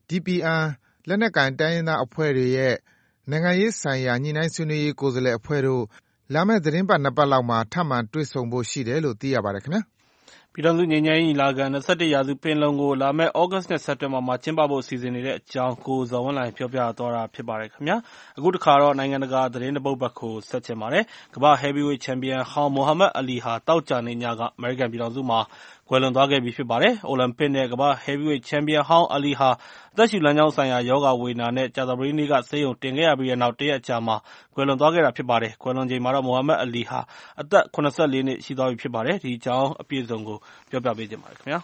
DPN လက်နက်ကိုင်တိုင်းရင်းသားအဖွဲ့တွေရဲ့နိုင်ငံရေးဆိုင်ရာညှိနှိုင်းဆွေးနွေးရေးကိုယ်စားလှယ်အဖွဲ့တို့လာမယ့်သတင်းပတ်2ပတ်လောက်မှာထပ်မံတွေ့ဆုံဖို့ရှိတယ်လို့သိရပါတယ်ခင်ဗျာပြည်ထောင်စုငြိမ်းချမ်းရေးညီလာခံ21ရာစုပင်လုံကိုလာမယ့်ဩဂတ်နဲ့စက်တင်ဘာမှာကျင်းပဖို့စီစဉ်နေတဲ့အကြောင်းကိုဇော်ဝင်းလှိုင်ပြောပြသွားတာဖြစ်ပါတယ်ခင်ဗျာအခုတစ်ခါတော့နိုင်ငံတကာသတင်းတစ်ပုဒ်ဘက်ကိုဆက်ချင်ပါတယ်ကမ္ဘာ Heavyweight Champion ဟောင်းမိုဟာမက်အလီဟာတောက်ကြနေညကအမေရိကန်ပြည်ထောင်စုမှာကွယ်လွန်သွားခဲ့ပြီဖြစ်ပါတယ်အိုလံပစ်နဲ့ကမ္ဘာ Heavyweight Champion ဟောင်းအလီဟာအသက်ရှူလမ်းကြောင်းဆိုင်ရာယောဂဝေဒနာနဲ့ကြာသပတေးနေ့ကဆေးရုံတင်ခဲ့ရပြီးတဲ့နောက်တရက်အကြာမှာကွယ်လွန်သွားခဲ့တာဖြစ်ပါတယ်ကွယ်လွန်ချိန်မှာတော့မိုဟာမက်အလီဟာအသက်84နှစ်ရှိသွားပြီဖြစ်ပါတယ်ဒီအကြောင်းအပြည့်အစုံကိုပြောပြပေးချင်ပါတယ်ခင်ဗျာ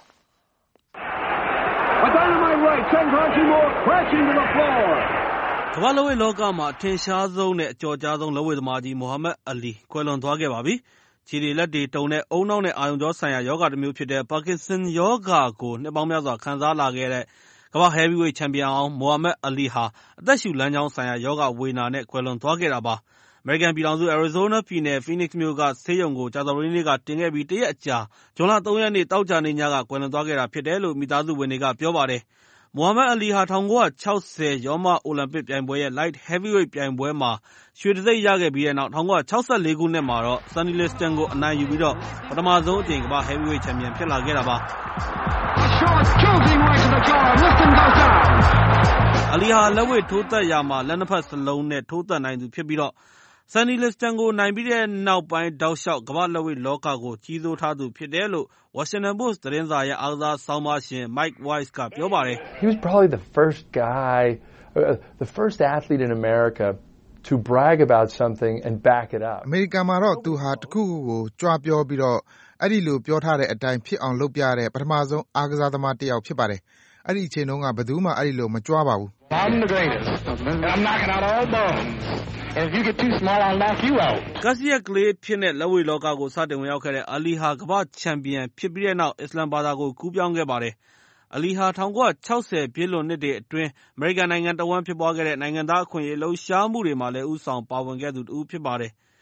ကမ္ဘာလက်ဝှေ့လောကမှာအထင်ရှားဆုံးနဲ့အကျော်ကြားဆုံးလက်ဝှေ့သမားကြီးမိုဟာမက်အလီကွယ်လွန်သွားခဲ့ပါပြီခြေတွေလက်တွေတုန်တဲ့ဦးနှောက်နဲ့အာရုံကြောဆိုင်ရာယောဂတစ်မျိုးဖြစ်တဲ့ပါကင်ဆန်ယောဂါကိုနှစ်ပေါင်းများစွာခံစားလာခဲ့တဲ့ကမ္ဘာ Heavyweight Champion အောင်မိုဟာမက်အလီဟာအသက်ရှူလမ်းကြောင်းဆိုင်ရာယောဂဝေဒနာနဲ့ကွယ်လွန်သွားခဲ့တာပါအမေရိကန်ပြည်ထောင်စု Arizona ပြည်နယ် Phoenix မြို့ကဆေးရုံကိုကြာသပတေးနေ့ကတင်ခဲ့ပြီးတရက်အကြာဇွန်လ3ရက်နေ့တောက်ကြနေညကကွယ်လွန်သွားခဲ့တာဖြစ်တယ်လို့မိသားစုဝင်တွေကပြောပါတယ်မိုဟာမက်အလီဟာ1960ရောမအိုလံပစ်ပြိုင်ပွဲရဲ့ Light Heavyweight ပြိုင်ပွဲမှာရွှေတံဆိပ်ရခဲ့ပြီးတဲ့နောက်1964ခုနှစ်မှာတော့ Sonny Liston ကိုအနိုင်ယူပြီးတော့ပထမဆုံးအကြိမ်ကမ္ဘာ Heavyweight Champion ဖြစ်လာခဲ့တာပါအလီဟာလက်ဝှေ့ထိုးသက်ရာမှာလက်နှစ်ဖက်စလုံးနဲ့ထိုးသက်နိုင်သူဖြစ်ပြီးတော့ Sonny Liston ကိုနိုင်ပြီးတဲ့နောက်ပိုင်းတောက်လျှောက်ကမ္ဘာလက်ဝှေ့လောကကိုကြီးစိုးထားသူဖြစ်တယ်လို့ Washington Post သတင်းစာရဲ့အားကစားဆောင်းပါးရှင် Mike Wise ကပြောပါတယ် He was probably the first athlete in America to brag about something and back it up. အမေရိကန်မှာတော့သူဟာတခုခုကိုကြွားပြောပြီးတော့အဲ့ဒီလိုပြောထားတဲ့အတိုင်းဖြစ်အောင်လုပ်ပြတဲ့ပထမဆုံးအားကစားသမားတစ်ယောက်ဖြစ်ပါတယ်အဲ့ဒီအချိန်တုန်းကဘယ်သူမှအဲ့ဒီလိုမကြွားပါဘူး I'm the greatest. I'm knocking out all bones. And if you get too small, I'll knock you out. ကစီယက်ကလေးဖြစ်တဲ့လက်ဝှေ့လောကကိုစတင်ဝင်ရောက်ခဲ့တဲ့အလီဟာကမ္ဘာချန်ပီယံဖြစ်ပြီးတဲ့နောက်အစ္စလမ်ဘာသာကိုကူးပြောင်းခဲ့ပါတယ်အလီဟာ1960ပြည့်လွန်နှစ်တွေအတွင်းအမေရိကန်နိုင်ငံတဝန်းဖြစ်ပွားခဲ့တဲ့နိုင်ငံသားအခွင့်အရေးလှုပ်ရှားမှုတွေမှာလည်းဦးဆောင်ပါဝင်ခဲ့သူတူဖြစ်ပါတယ်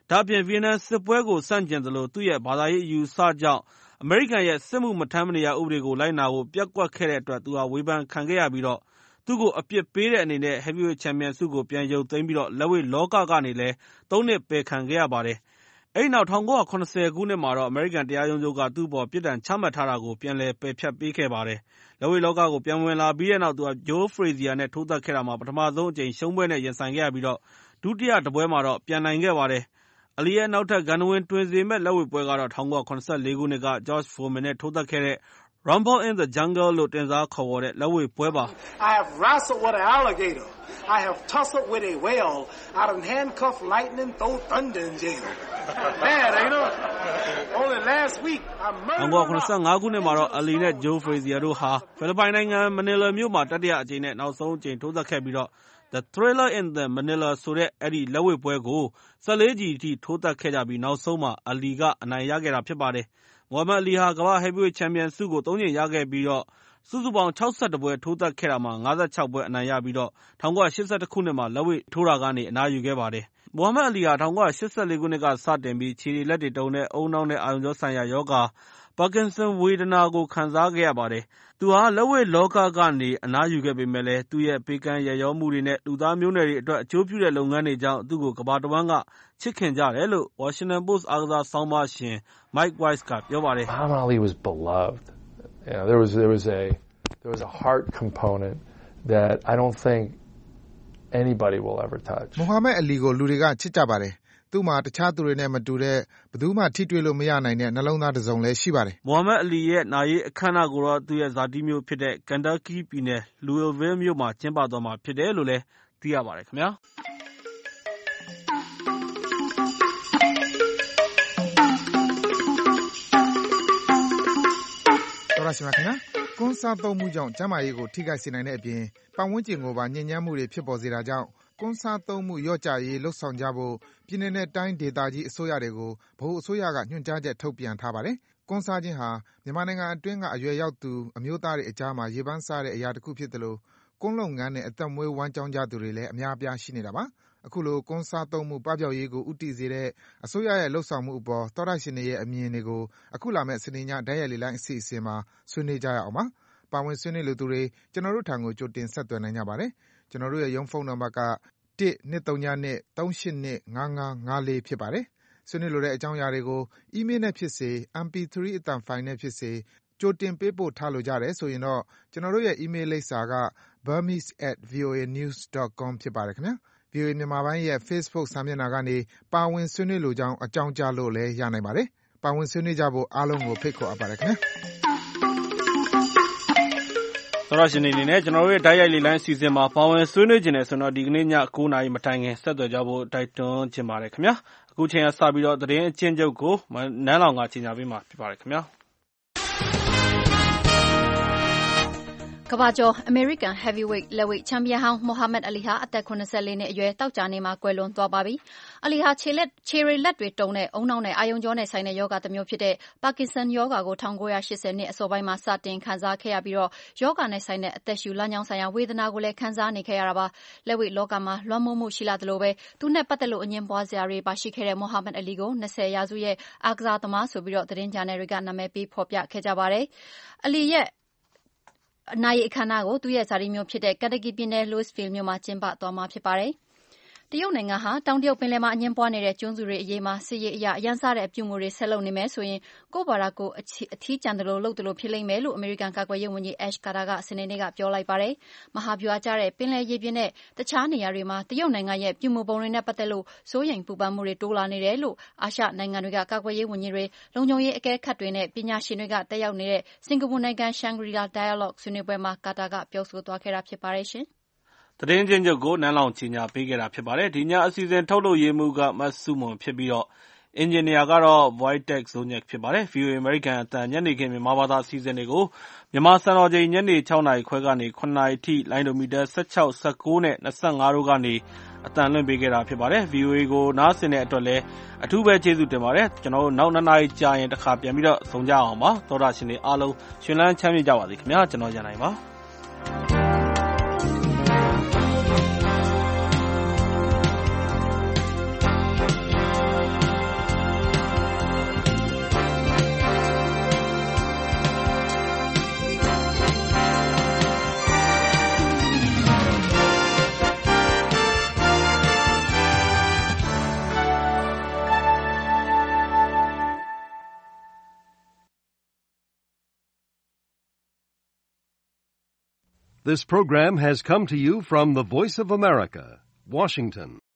ဒါ့အပြင်ဗီယက်နမ်စစ်ပွဲကိုဆန့်ကျင်သလိုသူ့ရဲ့ဘာသာရေးအယူအဆကြောင့်အမေရိကန်ရဲ့စစ်မှုမထမ်းမနေရဥပဒေကိုလိုက်နာဖို့ပျက်ကွက်ခဲ့တဲ့အတွက်သူဟာဝေဖန်ခံခဲ့ရပြီးတော့သူ့ကိုအပြစ်ပေးတဲ့အနေနဲ့ Heavyweight Champion ဆုကိုပြန်ရုပ်သိမ်းပြီးတော့လက်ဝှေ့လောကကနေလည်း3 နှစ်ပယ်ခံခဲ့ရပါတယ်။အဲဒီနောက်1980ခုနှစ်မှာတော့အမေရိကန်တရားရုံးချုပ်ကသူ့အပေါ်ပြစ်ဒဏ်ချမှတ်ထားတာကိုပြန်လည်ပယ်ဖျက်ပေးခဲ့ပါတယ်။လက်ဝှေ့လောကကိုပြန်ဝင်လာပြီးတဲ့နောက်သူက Joe Frazier နဲ့ထိုးသတ်ခဲ့တာမှာပထမဆုံးအကြိမ်ရှုံးပွဲနဲ့ရင်ဆိုင်ခဲ့ရပြီးတော့ဒုတိယတပွဲမှာတော့ပြန်နိုင်ခဲ့ပါတယ်။အလီရဲ့နောက်ထပ်ဂန္ဓဝင်တွင်စေမဲ့လက်ဝှေ့ပွဲကတော့1984ခုနှစ်က George Foreman နဲ့ထိုးသတ်ခဲ့တဲ့ Rumble in the Jungle လို့တင်စားခေါ်ဝေါ်တဲ့လက်ဝှေ့ပွဲပါ I have wrestled with an alligator. I have tussled with a whale. I done handcuffed lightning, throw thunder in jail. Man, ain't it? Only last week I murdered 1985ခုနှစ်မှာတော့အလီနဲ့ Joe Frazier တို့ဟာဖိလစ်ပိုင်နိုင်ငံမနီလာမြို့မှာတတိယအကြိမ်နဲ့နောက်ဆုံးအကြိမ်ထိုးသတ်ခဲ့ပြီးတော့ The Thriller in the Manila ဆိုတဲ့အဲ့ဒီလက်ဝှေ့ပွဲကို14 ကြီးအထိထိုးသတ်ခဲ့ကြပြီးနောက်ဆုံးမှာအလီကအနိုင်ရခဲ့တာဖြစ်ပါတယ်။မိုဟာမက်အလီဟာကမ္ဘာ့ Heavyweight Champion ဆုကို3 ကြိမ်ရခဲ့ပြီးတော့စုစုပေါင်း61ပွဲထိုးသတ်ခဲ့တာမှာ56ပွဲအနိုင်ရပြီးတော့1982ခုနှစ်မှာလက်ဝှေ့ထိုးတာကနေအနားယူခဲ့ပါတယ်။မိုဟာမက်အလီဟာ1984ခုနှစ်ကစတင်ပြီးခြေလက်တွေတုန်တဲ့ဦးနှောက်နဲ့အာရုံကြောဆိုင်ရာရောဂါ Parkinson ဝေဒနာကိုခံစားခဲ့ရပါတယ်။သူဟာလက်ဝှေ့လောကကနေအနားယူခဲ့ပေမဲ့လည်းသူ့ရဲ့ပေးကမ်းရရောမှုတွေနဲ့လူသားမျိုးနွယ်တွေအတွက်အကျိုးပြုတဲ့လုပ်ငန်းတွေကြောင့်သူ့ကိုကမ္ဘာတဝန်းကချစ်ခင်ကြတယ်လို့ Washington Post အားကစားဆောင်းပါးရှင် Mike Wise ကပြောပါတယ်။ Muhammad Ali was beloved. There was a heart component that I don't think anybody will ever touch. Muhammad Ali ကိုလူတွေကချစ်ကြပါတယ်။သူ့မှာတခြားသူတွေနဲ့မတူတဲ့ဘယ်သူမှထိတွေ့လို့မရနိုင်တဲ့နှလုံးသားတစ်စုံလည်းရှိပါတယ်။ Muhammad Ali ရဲ့နာရေးအခမ်းအနားကိုတော့သူ့ရဲ့ဇာတိမြို့ဖြစ်တဲ့ Kentucky ပြည်နယ် Louisville မြို့မှာကျင်းပသွားမှာဖြစ်တယ်လို့လည်းသိရပါတယ်ခင်ဗျာ။တော်ရရှိမြခင်ဗျာကွန်းစားသုံးမှုကြောင့်ကျန်းမာရေးကိုထိခိုက်စေနိုင်တဲ့အပြင်ပတ်ဝန်းကျင်ကိုပါညစ်ညမ်းမှုတွေဖြစ်ပေါ်စေတာကြောင့်ကွန်းစားသုံးမှုလျော့ကျရေးလှုပ်ဆောင်ကြဖို့ပြည်내နဲ့တိုင်းဒေသကြီးအစိုးရတွေကိုဗဟိုအစိုးရကညွှန်ကြားချက်ထုတ်ပြန်ထားပါတယ်။ကွန်းစားခြင်းဟာမြန်မာနိုင်ငံအတွင်းကအရွယ်ရောက်သူအမျိုးသားတွေအကြားမှာရေပန်းစားတဲ့အရာတစ်ခုဖြစ်သလိုကွန်းလုပ်ငန်းနဲ့အသက်မွေးဝမ်းကြောင်းကြသူတွေလည်းအများအပြားရှိနေတာပါ။အခုလိုကွန်းစားသုံးမှုပပျောက်ရေးကိုဦးတည်စေတဲ့အစိုးရရဲ့လှုပ်ဆောင်မှုအပေါ်သောတရှင်တွေရဲ့အမြင်တွေကိုအခုလာမယ့်စနေညတိုက်ရိုက်လေလိုင်းအစီအစဉ်မှာဆွေးနွေးကြရအောင်ပါ။ပါဝင်ဆွေးနွေးလူသူတွေကျွန်တော်တို့ထံကိုကြိုတင်ဆက်သွယ်နိုင်ကြပါတယ်။ကျွန်တော်တို့ရဲ့ရုံးဖုန်းနံပါတ်က1-232-382-5554ဖြစ်ပါတယ်။ဆွေးနွေးလိုတဲ့အကြောင်းအရာတွေကိုအီးမေးလ်နဲ့ဖြစ်စေ MP3 အသံဖိုင်နဲ့ဖြစ်စေကြိုတင်ပေးပို့ထားလိုကြတယ်ဆိုရင်တော့ကျွန်တော်တို့ရဲ့အီးမေးလ်လိပ်စာက burmese@voanews.com ဖြစ်ပါတယ်ခင်ဗျာ။ VOA မြန်မာပိုင်းရဲ့ Facebook စာမျက်နှာကနေပါဝင်ဆွေးနွေးလိုကြောင်းအကြောင်းကြားလို့လည်းရနိုင်ပါတယ်။ပါဝင်ဆွေးနွေးကြဖို့အားလုံးကိုဖိတ်ခေါ်အပ်ပါတယ်ခင်ဗျာ။သောရရှင်နေနဲ့ကျွန်တော်တို့ရဲ့တိုက်ရိုက်လေလိုင်းအစီအစဉ်မှာပါဝင်ဆွေးနွေးခြင်းနဲ့ဆိုတော့ဒီကနေ့ည9:00 နာရီမတိုင်ခင်ဆက်သွယ်ကြဖို့တိုက်တွန်းချင်ပါတယ်ခင်ဗျာအခုချိန်ကစပြီးတော့သတင်းအချင်းချုပ်ကိုနန်းလောင်ကကြီးညာပေးမှာဖြစ်ပါတယ်ခင်ဗျာကမ္ဘာကျော် American Heavyweight လက်ဝှေ့ချန်ပီယံဟောင်းမိုဟာမက်အလီဟာအသက်84နှစ်အရွယ်တောက်ကြနေမှာကွယ်လွန်သွားပါပြီ။အလီဟာခြေရည်လက်တွေတုန်တဲ့ဦးနှောက်နဲ့အာရုံကြောနဲ့ဆိုင်တဲ့ရောဂါတစ်မျိုးဖြစ်တဲ့ Parkinson ရောဂါကို1980နှစ်အစောပိုင်းမှာစတင်ခံစားခဲ့ရပြီးတော့ရောဂါနဲ့ဆိုင်တဲ့အသက်ရှူလမ်းကြောင်းဆိုင်ရာဝေဒနာကိုလည်းခံစားနေခဲ့ရတာပါ။လက်ဝှေ့လောကမှာလွှမ်းမိုးမှုရှိလာသလိုပဲသူနဲ့ပတ်သက်လို့အငြင်းပွားစရာတွေပါရှိခဲ့တဲ့မိုဟာမက်အလီကို20ရာစုရဲ့အားကစားသမားဆိုပြီးတော့သတင်းဂျာနယ်တွေကနာမည်ပေးဖော်ပြခဲ့ကြပါတယ်။အလီရဲ့နိုင်အခမ်းအနားကိုသူ့ရဲ့ဇာတိမြို့ဖြစ်တဲ့ Kentucky ပြည်နယ် Louisville မြို့မှာကျင်းပသွားမှာဖြစ်ပါတယ်။တရုတ်နိုင်ငံဟာတောင်တရုတ်ပင်လယ်မှာအငြင်းပွားနေတဲ့ကျွန်းစုတွေအရေးမှာစစ်ရေးအရအရန်စားတဲ့အပြုအမူတွေဆက်လုပ်နေမယ်ဆိုရင်ကိုယ့်ဘာသာကိုအထီးကျန်တယ်လို့လုပ်တယ်လို့ဖြစ်လိမ့်မယ်လို့အမေရိကန်ကာကွယ်ရေးဝန်ကြီး Ash Carter ကစနေနေ့ကပြောလိုက်ပါတယ်။မဟာဗျူဟာကျတဲ့ပင်လယ်ရေပြင်နဲ့တခြားနေရာတွေမှာတရုတ်နိုင်ငံရဲ့ပြုမူပုံတွေနဲ့ပတ်သက်လို့စိုးရိမ်ပူပန်မှုတွေတိုးလာနေတယ်လို့အာရှနိုင်ငံတွေကကာကွယ်ရေးဝန်ကြီးတွေလုံခြုံရေးအကဲခတ်တွေနဲ့ပညာရှင်တွေကတက်ရောက်နေတဲ့စင်ကာပူနိုင်ငံ Shangri-La Dialogue ဆွေးနွေးပွဲမှာကာတာကပြောဆိုသွားခဲ့တာဖြစ်ပါတယ်ရှင်။သတင်းချင်းချုပ်ကိုနန်းလောင်ကြီးညာပေးခဲ့တာဖြစ်ပါတယ်ဒီညအစီအစဉ်ထုတ်လို့ရေးမှုကမတ်စုမွန်ဖြစ်ပြီးတော့အင်ဂျင်နီယာကတော့ Voitech Zoniac ဖြစ်ပါတယ် VOA American အတန်ညနေခင်းမြန်မာဘာသာအစီအစဉ်တွေကိုမြန်မာစံတော်ချိန်ညနေ6:00 နာရီခွဲကနေ9:00 နာရီထိလိုင်းဒိုမီတာ16 19နဲ့25တို့ကနေအတန်လွှင့်ပေးခဲ့တာဖြစ်ပါတယ် VOA ကိုနားဆင်တဲ့အတွက်လည်းအထူးပဲကျေးဇူးတင်ပါတယ်ကျွန်တော်တို့နောက်2နာရီကြာရင်တစ်ခါပြန်ပြီးတော့ဆုံကြအောင်ပါသောတာရှင်တွေအားလုံးရှင်လန်းချမ်းမြေ့ကြပါစေခင်ဗျာကျွန်တော်ရန်နိုင်ပါ This program has come to you from the Voice of America, Washington.